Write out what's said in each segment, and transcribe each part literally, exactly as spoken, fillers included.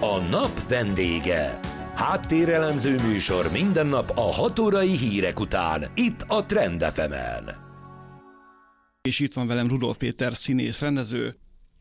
A nap vendége. Háttérelemző műsor minden nap a hat órai hírek után, itt a Trend ef emen. És itt van velem Rudolf Péter színész, rendező.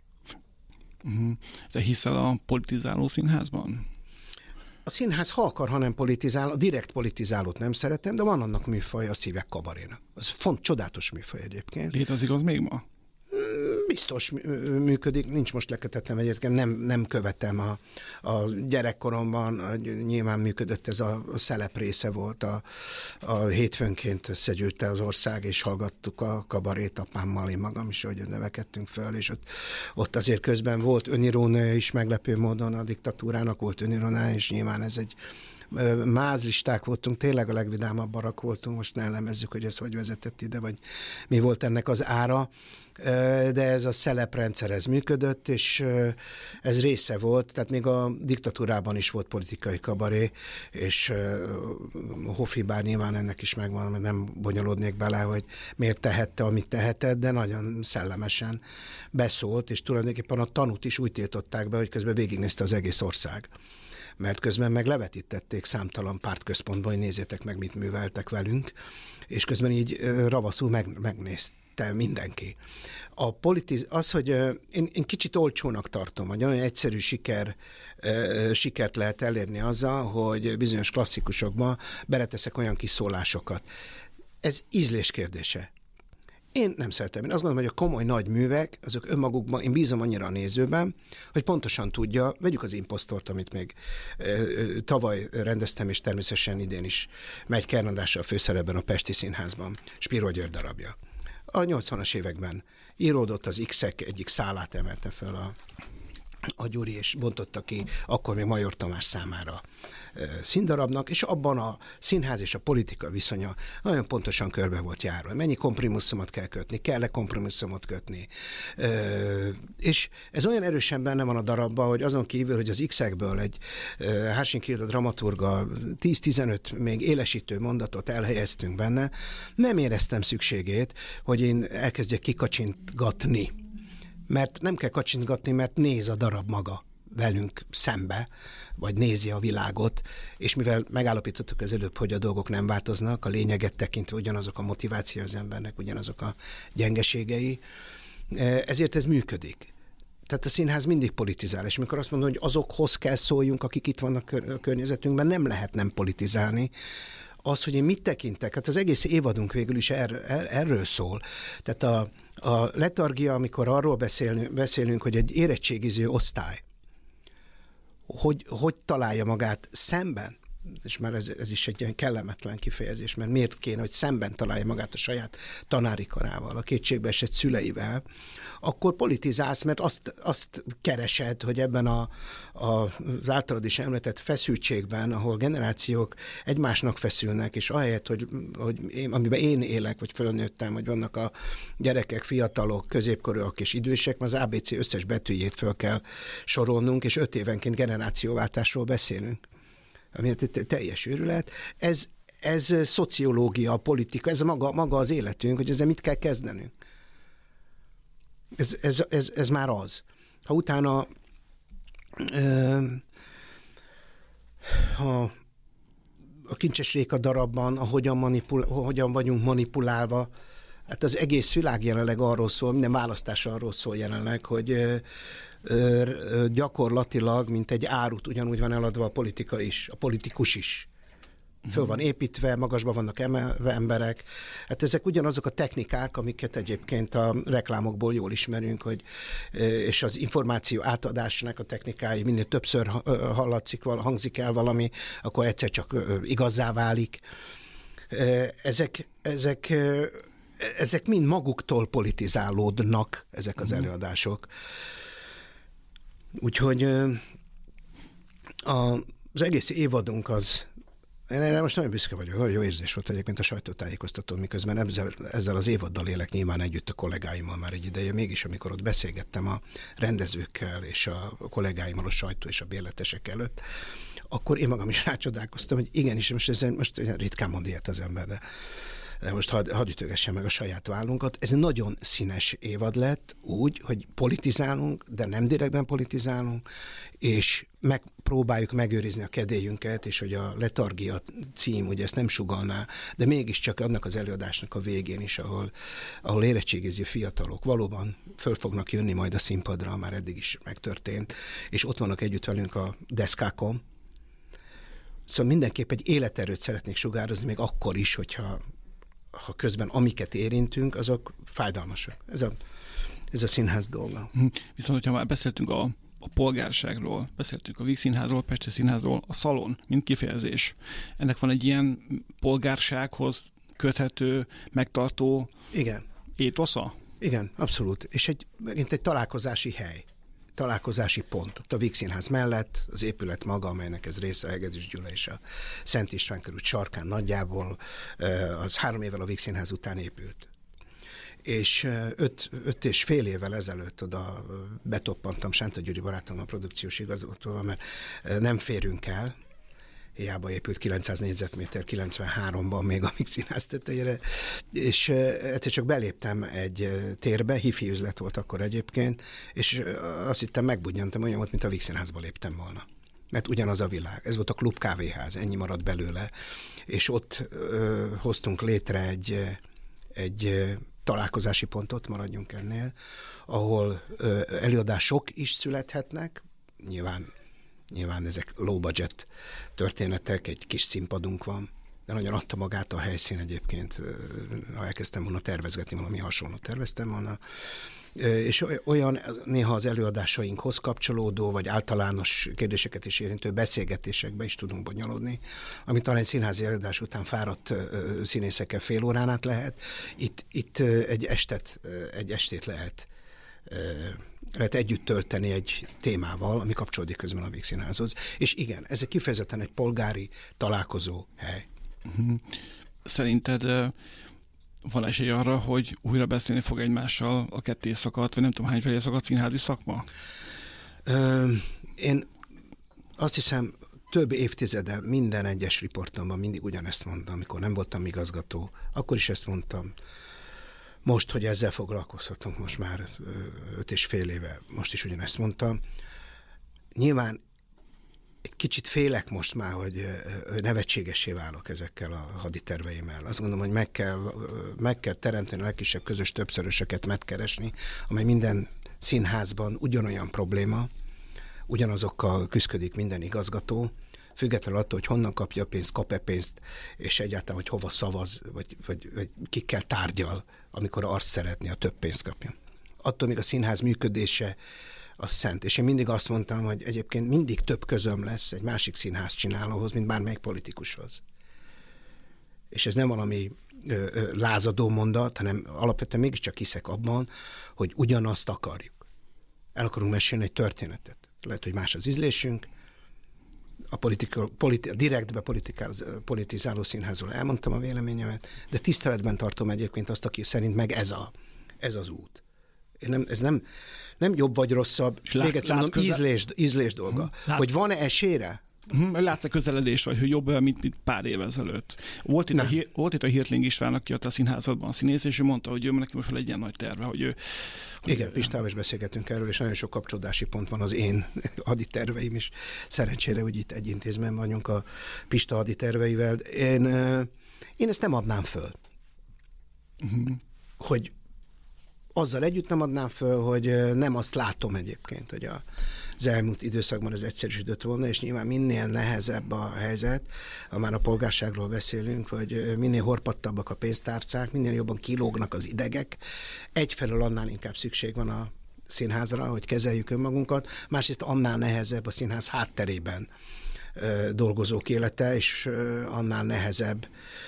Te hiszel a politizáló színházban? A színház, ha akar, ha nem politizál, a direkt politizálót nem szeretem, de van annak műfaj, azt hívják kabarénak. Az font, csodálatos műfaj egyébként. Létezik az még ma? Biztos működik, nincs most lekötetlen egyébként, nem, nem követem a, a gyerekkoromban, nyilván működött, ez a szelep része volt, a, a hétfőnként összegyűlte az ország, és hallgattuk a kabarét apámmal, én magam is, hogy növekedtünk föl, és ott, ott azért közben volt önirónia is meglepő módon, a diktatúrának volt önirónia, és nyilván ez egy mázlisták voltunk, tényleg a legvidámabb barak voltunk, most ne elemezzük, hogy ez hogy vezetett ide, vagy mi volt ennek az ára, de ez a szeleprendszer, ez működött, és ez része volt, tehát még a diktatúrában is volt politikai kabaré, és Hofi, bár nyilván ennek is megvan, mert nem bonyolódnék bele, hogy miért tehette, amit tehetett, de nagyon szellemesen beszólt, és tulajdonképpen a tanút is úgy tiltották be, hogy közben végignézte az egész ország. Mert közben meg levetítették számtalan pártközpontban, hogy nézzétek meg, mit műveltek velünk, és közben így ravaszul meg, megnézte mindenki. A politiz, az, hogy én, én kicsit olcsónak tartom, hogy olyan egyszerű siker, sikert lehet elérni azzal, hogy bizonyos klasszikusokban beleteszek olyan kis szólásokat. Ez ízlés kérdése. Én nem szeretem. Én azt gondolom, hogy a komoly nagy művek, azok önmagukban, én bízom annyira a nézőben, hogy pontosan tudja, vegyük az Impostort, amit még ö, tavaly rendeztem, és természetesen idén is megy Kernandással a főszerepben a Pesti Színházban, Spiro György darabja. A nyolcvanas években íródott, az X-ek egyik szálát emelte fel a, a Gyuri, és bontotta ki akkor még Major Tamás számára színdarabnak, és abban a színház és a politika viszonya nagyon pontosan körbe volt járva. Mennyi kompromisszumot kell kötni, kell-e kompromisszumot kötni. És ez olyan erősen benne van a darabban, hogy azon kívül, hogy az X-ekből egy Hársink Hilda dramaturga tíz-tizenöt még élesítő mondatot elhelyeztünk benne, nem éreztem szükségét, hogy én elkezdjek kikacsintgatni. Mert nem kell kacsintgatni, mert néz a darab maga velünk szembe, vagy nézi a világot, és mivel megállapítottuk az előbb, hogy a dolgok nem változnak, a lényeget tekintve ugyanazok a motiváció az embernek, ugyanazok a gyengeségei, ezért ez működik. Tehát a színház mindig politizál, és mikor azt mondom, hogy azokhoz kell szóljunk, akik itt vannak a környezetünkben, nem lehet nem politizálni. Az, hogy én mit tekintek, hát az egész évadunk végül is er, er, erről szól. Tehát a, a letargia, amikor arról beszélünk, beszélünk, hogy egy érettségiző osztály, hogy, hogy találja magát szemben, és már ez, ez is egy ilyen kellemetlen kifejezés, mert miért kéne, hogy szemben találja magát a saját tanári karával, a kétségbeesett szüleivel, akkor politizálsz, mert azt, azt keresed, hogy ebben a, a, az általad is említett feszültségben, ahol generációk egymásnak feszülnek, és ahelyett, hogy, hogy én, amiben én élek, vagy fölnőttem, hogy vannak a gyerekek, fiatalok, középkorúak és idősek, az á bé cé összes betűjét föl kell sorolnunk, és öt évenként generációváltásról beszélünk, ami teljes őrület. Ez, ez szociológia, politika, ez maga, maga az életünk, hogy ezzel mit kell kezdenünk. Ez, ez, ez, ez már az. Ha utána ö, ha a Kincses Réka darabban, ahogyan, manipul, hogyan vagyunk manipulálva, hát az egész világ jelenleg arról szól, minden választás arról szól jelenleg, hogy ö, ö, gyakorlatilag, mint egy árut ugyanúgy van eladva a politika is, a politikus is. Föl van építve, magasban vannak emelve emberek. Hát ezek ugyanazok a technikák, amiket egyébként a reklámokból jól ismerünk, hogy, és az információ átadásnak a technikái, minél többször hallatszik, hangzik el valami, akkor egyszer csak igazzá válik. Ezek, ezek, ezek mind maguktól politizálódnak, ezek az előadások. Úgyhogy az egész évadunk az Én erre most nagyon büszke vagyok, nagyon jó érzés volt egyébként a sajtótájékoztatón, miközben ezzel, ezzel az évaddal élek nyilván együtt a kollégáimmal már egy ideje, mégis amikor ott beszélgettem a rendezőkkel és a kollégáimmal a sajtó és a bérletesek előtt, akkor én magam is rácsodálkoztam, hogy igenis, most, ez, most ritkán mond ilyet az ember, de de most hadd had ütögessem meg a saját vállunkat. Ez nagyon színes évad lett úgy, hogy politizálunk, de nem direktben politizálunk, és megpróbáljuk megőrizni a kedélyünket, és hogy a letargia cím, ugye ezt nem sugallná, de mégiscsak annak az előadásnak a végén is, ahol, ahol érettségiző fiatalok valóban föl fognak jönni majd a színpadra, már eddig is megtörtént, és ott vannak együtt velünk a deszkákon. Szóval mindenképp egy életerőt szeretnék sugározni, még akkor is, hogyha ha közben amiket érintünk, azok fájdalmasak. Ez a, ez a színház dolga. Viszont, hogyha már beszéltünk a, a polgárságról, beszéltünk a Víg Színházról, a Pesti Színházról, a szalon, mint kifejezés. Ennek van egy ilyen polgársághoz köthető, megtartó Igen. étosza? Igen, abszolút. És egy, megint egy találkozási hely. Találkozási pont. Ott a Víg Színház mellett az épület maga, amelynek ez része, a Hegedűs Gyula és a Szent István körút sarkán nagyjából, az három évvel a Víg Színház után épült. És öt, öt és fél évvel ezelőtt oda betoppantam Sánta Gyuri barátom a produkciós igazgatóval, mert nem férünk el, hiába épült kilencszáz négyzetméter kilencvenháromban még a Víg Színház tetejére, és egyszer csak beléptem egy térbe, hifi üzlet volt akkor egyébként, és azt hittem megbudjantam, olyan volt, mint a Víg Színházba léptem volna. Mert ugyanaz a világ. Ez volt a Klub Kávéház, ennyi maradt belőle, és ott ö, hoztunk létre egy, egy találkozási pontot, maradjunk ennél, ahol ö, előadások is születhetnek, nyilván Nyilván ezek low budget történetek, egy kis színpadunk van, de nagyon adta magát a helyszín egyébként, ha elkezdtem volna tervezgetni, valami hasonlót terveztem volna. És olyan néha az előadásainkhoz kapcsolódó, vagy általános kérdéseket is érintő beszélgetésekbe is tudunk bonyolódni, amit talán egy színházi előadás után fáradt színészekkel fél órán át lehet. Itt, itt egy, estet, egy estét lehet lehet együtt tölteni egy témával, ami kapcsolódik közben a Víg Színházhoz. És igen, ez egy kifejezetten egy polgári találkozó hely. Szerinted van esély arra, hogy újra beszélni fog egymással a ketté szakadt, vagy nem tudom hány felé szakadt színházi szakma? Ö, én azt hiszem, több évtizede minden egyes riportomban mindig ugyanezt mondtam, amikor nem voltam igazgató, akkor is ezt mondtam. Most, hogy ezzel foglalkozhatunk, most már öt és fél éve, most is ugyanezt mondtam. Nyilván egy kicsit félek most már, hogy nevetségessé válok ezekkel a haditerveimmel. Azt gondolom, hogy meg kell, meg kell teremteni a legkisebb közös többszörösöket megkeresni, amely minden színházban ugyanolyan probléma, ugyanazokkal küszködik minden igazgató, függetlenül attól, hogy honnan kapja a pénzt, kap-e pénzt, és egyáltalán, hogy hova szavaz, vagy, vagy, vagy kikkel tárgyal, amikor azt szeretné, a több pénzt kapja. Attól még a színház működése az szent. És én mindig azt mondtam, hogy egyébként mindig több közöm lesz egy másik színház csinálóhoz, mint bármelyik politikushoz. És ez nem valami ö, ö, lázadó mondat, hanem alapvetően mégiscsak hiszek abban, hogy ugyanazt akarjuk. El akarunk mesélni egy történetet. Lehet, hogy más az ízlésünk, a, politika, politi, a direktbe politizáló színházról elmondtam a véleményemet, de tiszteletben tartom egyébként azt, aki szerint meg ez, a, ez az út. Én nem, ez nem, nem jobb vagy rosszabb, lát, még egyszer mondom, közel... ízlés, ízlés dolga. Lát... Hogy van-e esélyre? Látsz-e közeledés, vagy hogy jobb, mint, mint pár év ezelőtt? Volt itt, a, volt itt a Hirtling István, aki ott a színházadban a színész, és ő mondta, hogy ő neki most van egy ilyen nagy terve, hogy ő... Hogy igen, Pistával is beszélgetünk erről, és nagyon sok kapcsolódási pont van az én haditerveim is. Szerencsére, hogy itt egy intézményben vagyunk a Pista haditerveivel. Én, én ezt nem adnám föl. Uh-huh. Hogy azzal együtt nem adnám föl, hogy nem azt látom egyébként, hogy az elmúlt időszakban ez egyszerűsödött volna, és nyilván minél nehezebb a helyzet, ha már a polgárságról beszélünk, hogy minél horpadtabbak a pénztárcák, minél jobban kilógnak az idegek, egyfelől annál inkább szükség van a színházra, hogy kezeljük önmagunkat, másrészt annál nehezebb a színház hátterében dolgozók élete, és annál nehezebb,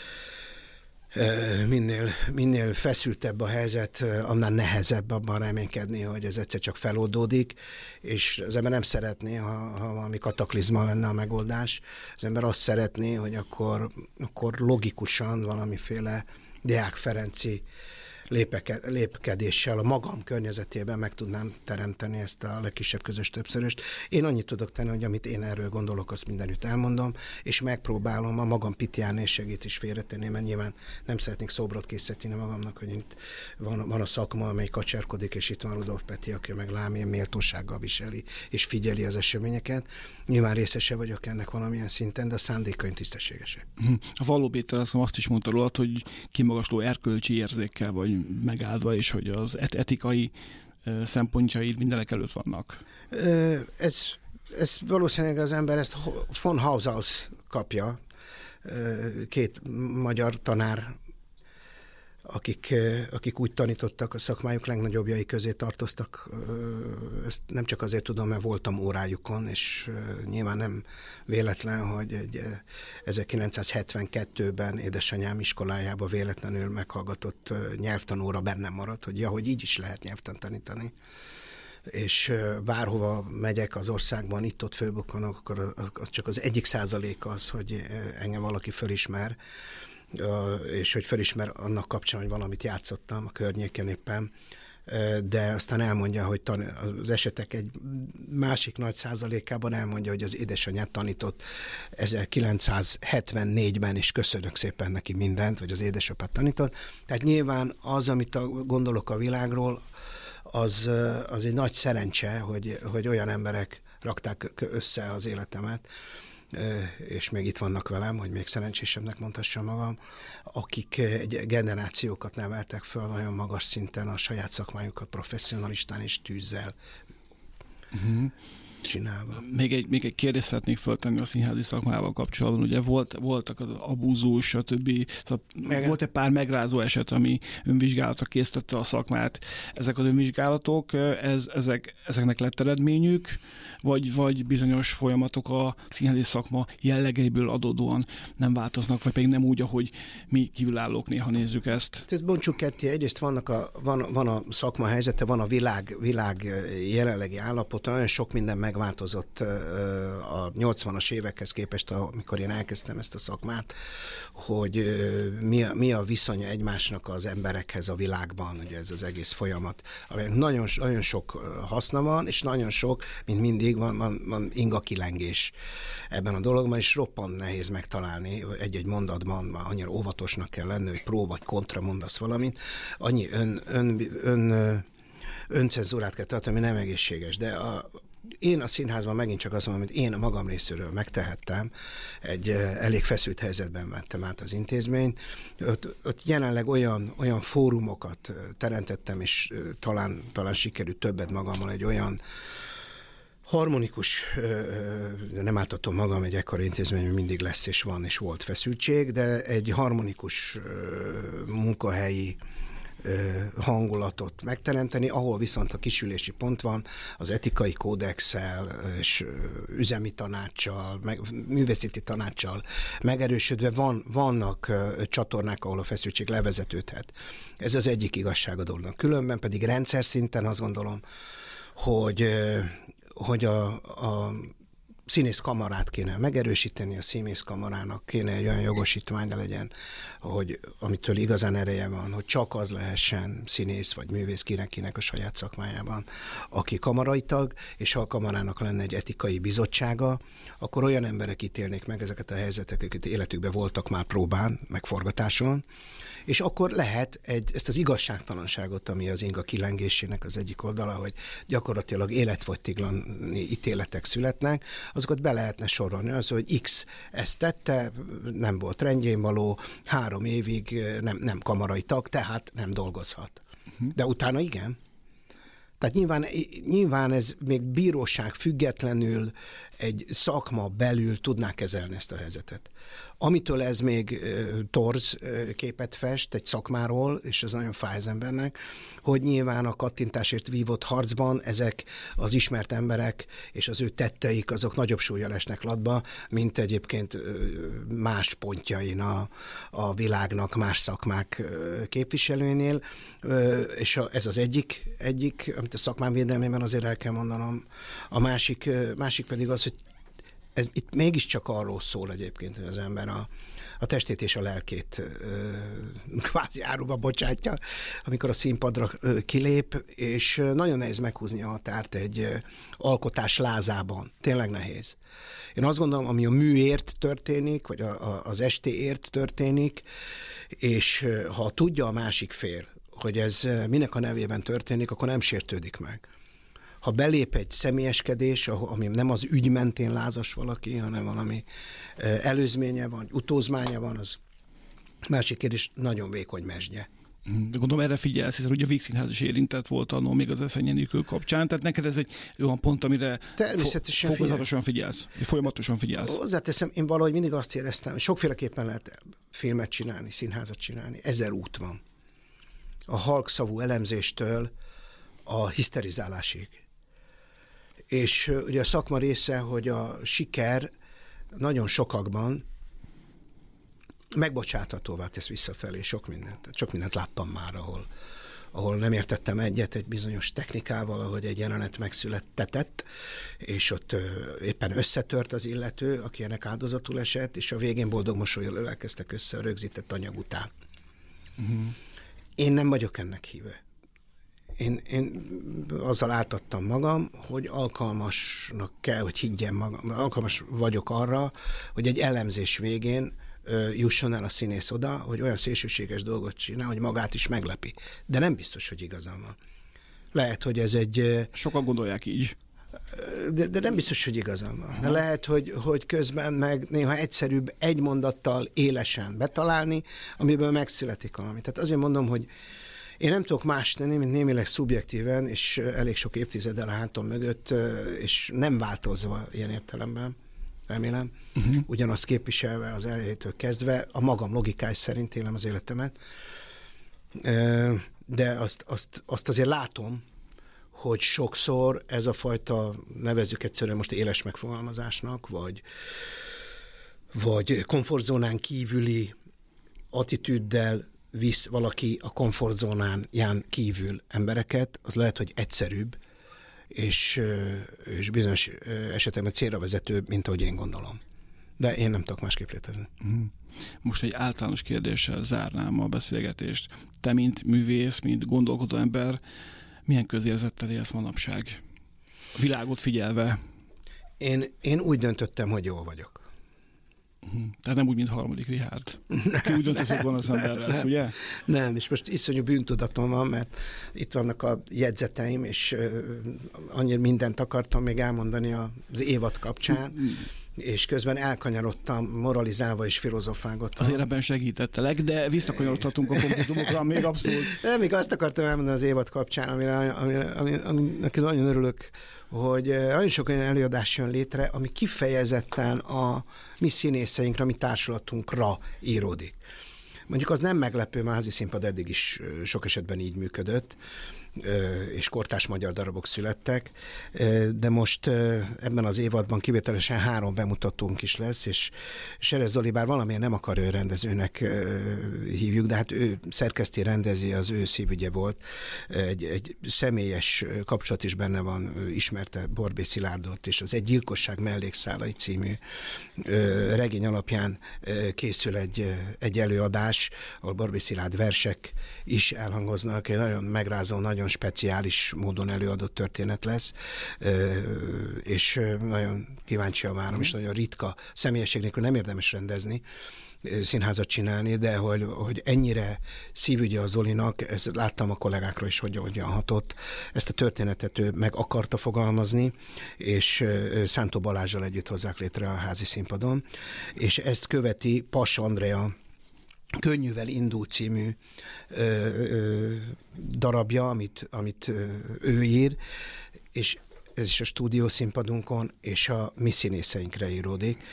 Minél, minél feszültebb a helyzet, annál nehezebb abban reménykedni, hogy ez egyszer csak feloldódik, és az ember nem szeretné, ha, ha valami kataklizma lenne a megoldás. Az ember azt szeretné, hogy akkor, akkor logikusan valamiféle Deák Ferenci lépeke, lépkedéssel a magam környezetében meg tudnám teremteni ezt a legkisebb közös többszöröst. Én annyit tudok tenni, hogy amit én erről gondolok, azt mindenütt elmondom, és megpróbálom a magam pitiánésségét is félretenni, mert nyilván nem szeretnék szobrot készíteni magamnak, hogy itt van, van a szakma, amely kacsárkodik, és itt van Rudolf Peti, aki meg lámilyen méltósággal viseli, és figyeli az eseményeket. Nyilván részese vagyok ennek valamilyen szinten, de a szándékaim tisztességesek. A Valló Péter azt is mondta rólad, hogy kimagasló erkölcsi érzékkel vagy megáldva, és hogy az et- etikai szempontjaid mindenek előtt vannak. Ez, ez valószínűleg az ember ezt von Haushaus kapja, két magyar tanár, akik, akik úgy tanítottak, a szakmájuk legnagyobbjai közé tartoztak. Ezt nem csak azért tudom, mert voltam órájukon, és nyilván nem véletlen, hogy egy ezerkilencszázhetvenkettőben édesanyám iskolájába véletlenül meghallgatott nyelvtanóra bennem maradt, hogy ja, hogy így is lehet nyelvtant tanítani. És bárhova megyek az országban, itt-ott fölbukkanok, akkor az csak az egyik százalék az, hogy engem valaki fölismer, és hogy felismer annak kapcsán, hogy valamit játszottam a környéken éppen, de aztán elmondja, hogy tan- az esetek egy másik nagy százalékában elmondja, hogy az édesanyját tanított ezerkilencszázhetvennégyben, és köszönök szépen neki mindent, vagy az édesapát tanított. Tehát nyilván az, amit a, gondolok a világról, az, az egy nagy szerencse, hogy, hogy olyan emberek rakták össze az életemet, és még itt vannak velem, hogy még szerencsésebbnek mondhassam magam, akik egy generációkat neveltek föl nagyon magas szinten a saját szakmájukat professzionalistán és tűzzel uh-huh. csinálva. Még egy, még egy kérdést szeretnék föltenni a színházi szakmával kapcsolatban. Ugye volt, voltak az abúzus, stb. Szóval volt egy pár megrázó eset, ami önvizsgálatra készítette a szakmát. Ezek az önvizsgálatok, ez, ezek, ezeknek lett eredményük, vagy, vagy bizonyos folyamatok a színházi szakma jellegeiből adódóan nem változnak, vagy pedig nem úgy, ahogy mi kívülállók néha nézzük ezt. Ezt bontsuk ketté. Egyrészt vannak a, van, van a szakma helyzete, van a világ, világ jelenlegi állapota, nagyon sok minden megváltozott a nyolcvanas évekhez képest, amikor én elkezdtem ezt a szakmát, hogy mi a, mi a viszonya egymásnak az emberekhez a világban, ugye ez az egész folyamat. Nagyon, nagyon sok haszna van, és nagyon sok, mint mindig, Van, van, van inga kilengés ebben a dologban, és roppant nehéz megtalálni egy-egy mondatban, már annyira óvatosnak kell lenni, hogy pró vagy kontra mondasz valamit, annyi ön, ön, ön, öncenzúrát kell tartani, ami nem egészséges, de a, én a színházban megint csak azt mondom, hogy én a magam részéről megtehettem, egy elég feszült helyzetben vettem át az intézményt. Ott, ott jelenleg olyan, olyan fórumokat teremtettem, és talán, talán sikerült többet magammal egy olyan harmonikus, nem átadom magam egy ekkora intézmény, mindig lesz és van és volt feszültség, de egy harmonikus munkahelyi hangulatot megteremteni, ahol viszont a kisülési pont van, az etikai kódexsel és üzemi tanácssal, meg, művészeti tanácssal megerősödve van, vannak csatornák, ahol a feszültség levezetődhet. Ez az egyik igazság a dolognak. Különben pedig rendszer szinten azt gondolom, hogy hogy a, a színész kamarát kéne megerősíteni, a színész kamarának kéne egy olyan jogosítványa legyen, hogy amitől igazán ereje van, hogy csak az lehessen színész vagy művész kinek-kinek a saját szakmájában, aki kamarai tag, és ha a kamarának lenne egy etikai bizottsága, akkor olyan emberek ítélnék meg ezeket a helyzeteket, életükben voltak már próbán, meg forgatáson, és akkor lehet egy, ezt az igazságtalanságot, ami az inga kilengésének az egyik oldala, hogy gyakorlatilag életfogytiglani ítéletek születnek, azokat be lehetne sorolni. Az, hogy X ezt tette, nem volt rendjén való, három évig nem, nem kamarai tag, tehát nem dolgozhat. De utána igen. Tehát nyilván, nyilván ez még bíróság függetlenül egy szakma belül tudná kezelni ezt a helyzetet. Amitől ez még torz képet fest egy szakmáról, és ez nagyon fáj az embernek, hogy nyilván a kattintásért vívott harcban ezek az ismert emberek és az ő tetteik azok nagyobb súllyal esnek latba, mint egyébként más pontjain a, a világnak, más szakmák képviselőinél, és ez az egyik, egyik, amit a szakmám védelmében azért el kell mondanom. A másik, másik pedig az, hogy ez itt mégiscsak arról szól egyébként, hogy az ember a, a testét és a lelkét ö, kvázi áruba bocsátja, amikor a színpadra ö, kilép, és nagyon nehéz meghúzni a határt egy ö, alkotás lázában. Tényleg nehéz. Én azt gondolom, ami a műért történik, vagy a, a, az estéért történik, és ö, ha tudja a másik fél, hogy ez minek a nevében történik, akkor nem sértődik meg. Ha belép egy személyeskedés, ami nem az ügy mentén lázas valaki, hanem valami előzménye van, utózmánya van, az másik kérdés, nagyon vékony mesdje. De gondolom erre figyelsz, hiszen ugye a Vígszínház is érintett volt annól még az Eszenyenikül kapcsán, tehát neked ez egy olyan pont, amire természetesen fo- fokozatosan figyelsz, folyamatosan figyelsz. Hozzáteszem, én valahogy mindig azt éreztem, hogy sokféleképpen lehet filmet csinálni, színházat csinálni, ezer út van. A halkszavú elemzéstől a hiszterizálásig. És ugye a szakma része, hogy a siker nagyon sokakban megbocsáthatóvá tesz visszafelé sok mindent. Tehát sok mindent láttam már, ahol, ahol nem értettem egyet egy bizonyos technikával, ahogy egy jelenet megszülettetett, és ott éppen összetört az illető, aki ennek áldozatul esett, és a végén boldog mosollyal elkezdtek össze a rögzített anyag után. Uh-huh. Én nem vagyok ennek híve. Én, én azzal ártattam magam, hogy alkalmasnak kell, hogy higgyem magam. Alkalmas vagyok arra, hogy egy elemzés végén ö, jusson el a színész oda, hogy olyan szélsőséges dolgot csinál, hogy magát is meglepi. De nem biztos, hogy igazam van. Lehet, hogy ez egy... Sokan gondolják így. De, de nem biztos, hogy igazam van. De lehet, hogy, hogy közben meg néha egyszerűbb egy mondattal élesen betalálni, amiből megszületik valami. Tehát azért mondom, hogy én nem tudok más tenni, mint némileg szubjektíven, és elég sok évtizeddel a hátam mögött, és nem változva ilyen értelemben, remélem, uh-huh. ugyanazt képviselve az elejétől kezdve, a magam logikája szerint élem az életemet. De azt, azt, azt azért látom, hogy sokszor ez a fajta, nevezzük egyszerűen most éles megfogalmazásnak, vagy, vagy komfortzónán kívüli attitűddel visz valaki a komfortzónán kívül embereket, az lehet, hogy egyszerűbb, és, és bizonyos esetekben célra vezetőbb, mint ahogy én gondolom. De én nem tudok másképp létezni. Most egy általános kérdéssel zárnám a beszélgetést. Te, mint művész, mint gondolkodó ember, milyen közérzettel élsz manapság? A világot figyelve? Én, én úgy döntöttem, hogy jól vagyok. Uh-huh. Tehát nem úgy, mint harmadik Richárd. Ki úgy döntött, hogy van az emberrel lesz, ugye? Nem, és most iszonyú bűntudatom van, mert itt vannak a jegyzeteim, és uh, annyira mindent akartam még elmondani az évad kapcsán, uh-huh. és közben elkanyarodtam, moralizálva és filozofálgatva. Azért ebben segítettelek, de visszakanyarodhatunk a konkrétumokra, még abszolút. De még azt akartam elmondani az évad kapcsán, amire, amire, amire, amire nagyon örülök, hogy nagyon sok olyan előadás jön létre, ami kifejezetten a mi színészeinkre, a mi társulatunkra íródik. Mondjuk az nem meglepő, mert házi színpad eddig is sok esetben így működött, és kortárs magyar darabok születtek, de most ebben az évadban kivételesen három bemutatónk is lesz, és Serez Zoli, bár valamilyen nem akar ő rendezőnek hívjuk, de hát ő szerkeszti, rendezi, az ő szívügye volt. Egy, egy személyes kapcsolat is benne van, ismerte Borbély Szilárdot, és az Egy gyilkosság mellékszálai című regény alapján készül egy, egy előadás, ahol Borbély Szilárd versek is elhangoznak, egy nagyon megrázó, nagyon speciális módon előadott történet lesz, és nagyon kíváncsian várom, és nagyon ritka, személyesség nélkül nem érdemes rendezni, színházat csinálni, de hogy, hogy ennyire szívügye a Zolinak, ezt láttam a kollégákról is, hogy hogyan hatott, ezt a történetet ő meg akarta fogalmazni, és Szántó Balázsral együtt hozzák létre a házi színpadon, és ezt követi Pass Andrea Könnyűvel indul című ö, ö, darabja, amit, amit ö, ő ír, és ez is a stúdiószínpadunkon, és a mi színészeinkre íródik.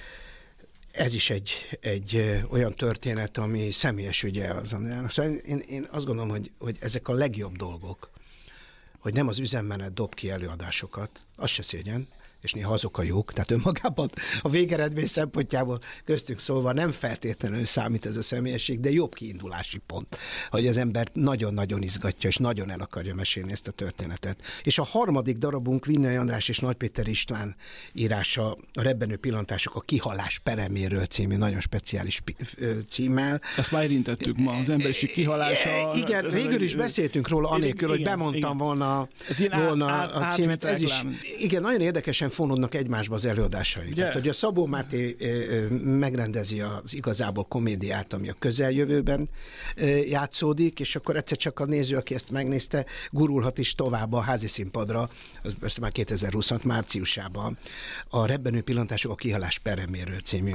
Ez is egy, egy olyan történet, ami személyes ügye az Andreának. Szóval én, én azt gondolom, hogy, hogy ezek a legjobb dolgok, hogy nem az üzemmenet dob ki előadásokat, az se szégyen, és néha azok a jók, tehát önmagában a végeredmény szempontjából köztünk szólva nem feltétlenül számít ez a személyesség, de jobb kiindulási pont, hogy az ember nagyon-nagyon izgatja, és nagyon el akarja mesélni ezt a történetet. És a harmadik darabunk Vinnai András és Nagy Péter István írása, a Rebbenő pillantások a kihalás pereméről című nagyon speciális címmel. Ezt már érintettük ma, az emberiség kihalása. Igen, végül is beszéltünk róla, anélkül, hogy bemondtam igen. volna, volna át, a címet. Ez is, igen, nagyon érdekesen fonódnak egymásba az előadásaik. Tehát, hogy a Szabó Máté megrendezi az igazából komédiát, ami a közeljövőben játszódik, és akkor egyszer csak a néző, aki ezt megnézte, gurulhat is tovább a házi színpadra, az persze már kétezer-huszonhat márciusában, a Rebbenő pillantások a kihalás pereméről című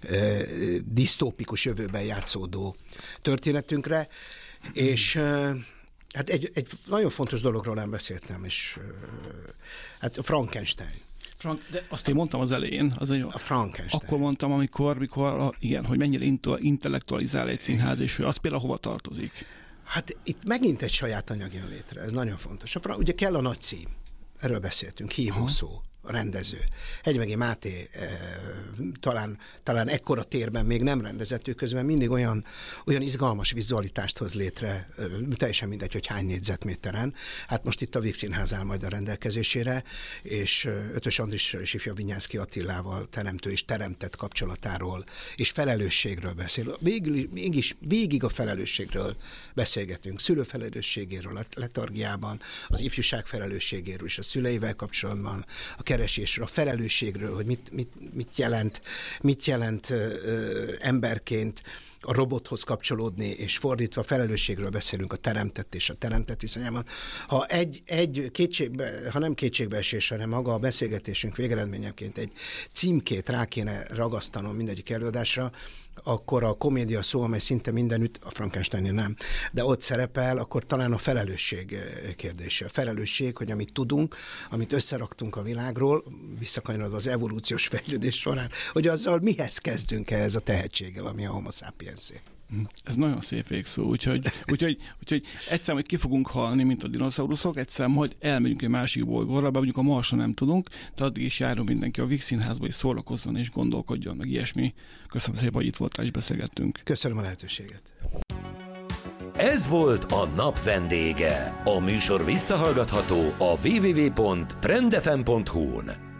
disztópikus jövőben játszódó történetünkre, és hát egy, egy nagyon fontos dologról nem beszéltem, és hát a Frankenstein. Frank, de azt én mondtam az elején, az a Frankenstein. Akkor mondtam, amikor, amikor igen, hogy mennyire intellektualizál egy színház, és hogy az például hova tartozik. Hát itt megint egy saját anyag jön létre, ez nagyon fontos. Ugye kell a nagy cím, erről beszéltünk, hívó szó, a rendező. Hegymegi Máté e, talán, talán ekkora térben még nem rendezett, ő közben mindig olyan, olyan izgalmas vizualitást hoz létre, e, teljesen mindegy, hogy hány négyzetméteren. Hát most itt a Víg Színház áll majd a rendelkezésére, és Ötös Andris és ifja Vinyánszky Attilával teremtő és teremtett kapcsolatáról, és felelősségről beszél. Végül, mégis végig a felelősségről beszélgetünk. Szülő felelősségéről a letargiában, az ifjúság felelősségéről és a szüleivel kapcsolatban, a keresésről, a felelősségről, hogy mit, mit, mit jelent, mit jelent ö, emberként a robothoz kapcsolódni, és fordítva a felelősségről beszélünk a teremtett és a teremtett viszonyában. Ha egy, egy kétségbe, ha nem kétségbeesés, hanem maga a beszélgetésünk végeredményeként egy címkét rá kéne ragasztanom mindegyik előadásra, akkor a komédia szó, amely szinte mindenütt, a Frankenstein nem, de ott szerepel, akkor talán a felelősség kérdése. A felelősség, hogy amit tudunk, amit összeraktunk a világról, visszakanyarodva az evolúciós fejlődés során, hogy azzal mihez kezdünk ehhez a tehetséggel, ami a homo sapiensé. Ez nagyon szép végszó, úgyhogy, úgyhogy, úgyhogy egyszer majd ki fogunk halni, mint a dinoszauruszok, egyszer majd elmegyünk egy másik bolygóra, bár mondjuk a Marson nem tudunk, de addig is járjon mindenki a Víg Színházba, és szórakozzon és gondolkodjon, meg ilyesmi. Köszönöm szépen, hogy itt voltál és beszélgettünk. Köszönöm a lehetőséget. Ez volt a nap vendége. A műsor visszahallgatható a double-u double-u double-u pont trendfm pont hu-n.